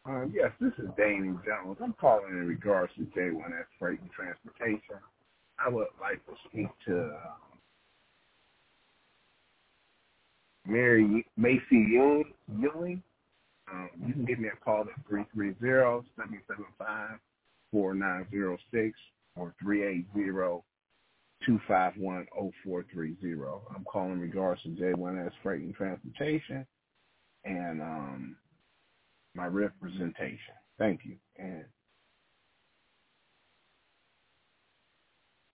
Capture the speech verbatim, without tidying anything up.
Uh, yes, this is Danny Jones. I'm calling in regards to J one S Freight and Transportation. I would like to speak to uh, Mary Macy Ewing. Ewing. Um, you can give me a call at three three zero, seven seven five, four nine zero six or three eight zero, two five one, zero four three zero. I'm calling in regards to J one S Freight and Transportation and um, my representation. Thank you. And